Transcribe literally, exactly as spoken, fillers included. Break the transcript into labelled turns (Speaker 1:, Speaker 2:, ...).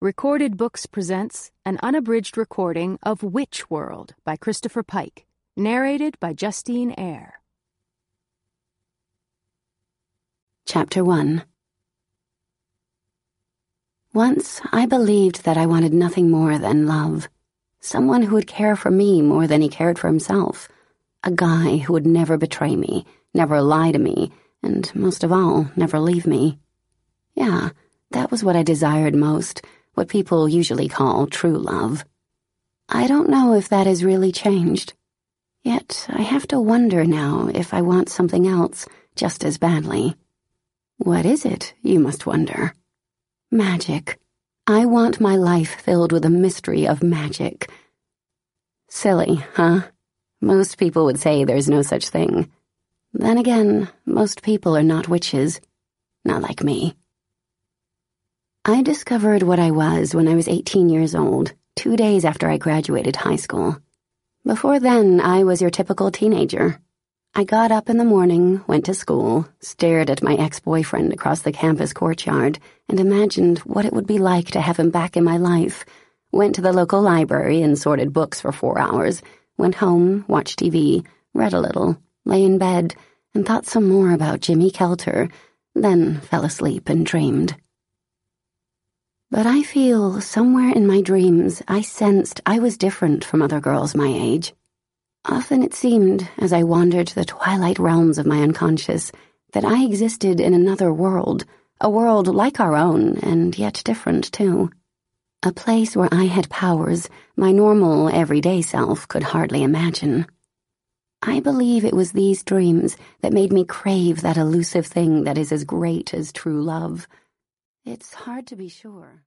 Speaker 1: Recorded Books presents an unabridged recording of Witch World by Christopher Pike, narrated by Justine Eyre.
Speaker 2: Chapter one. Once I believed that I wanted nothing more than love. Someone who would care for me more than he cared for himself. A guy who would never betray me, never lie to me, and most of all, never leave me. Yeah, that was what I desired most, what people usually call true love. I don't know if that has really changed. Yet I have to wonder now if I want something else just as badly. What is it, you must wonder? Magic. I want my life filled with a mystery of magic. Silly, huh? Most people would say there's no such thing. Then again, most people are not witches. Not like me. I discovered what I was when I was eighteen years old, two days after I graduated high school. Before then, I was your typical teenager. I got up in the morning, went to school, stared at my ex-boyfriend across the campus courtyard, and imagined what it would be like to have him back in my life. Went to the local library and sorted books for four hours, went home, watched T V, read a little, lay in bed, and thought some more about Jimmy Kelter, then fell asleep and dreamed. But I feel somewhere in my dreams I sensed I was different from other girls my age. Often it seemed, as I wandered to the twilight realms of my unconscious, that I existed in another world, a world like our own, and yet different too. A place where I had powers my normal, everyday self could hardly imagine. I believe it was these dreams that made me crave that elusive thing that is as great as true love. It's hard to be sure.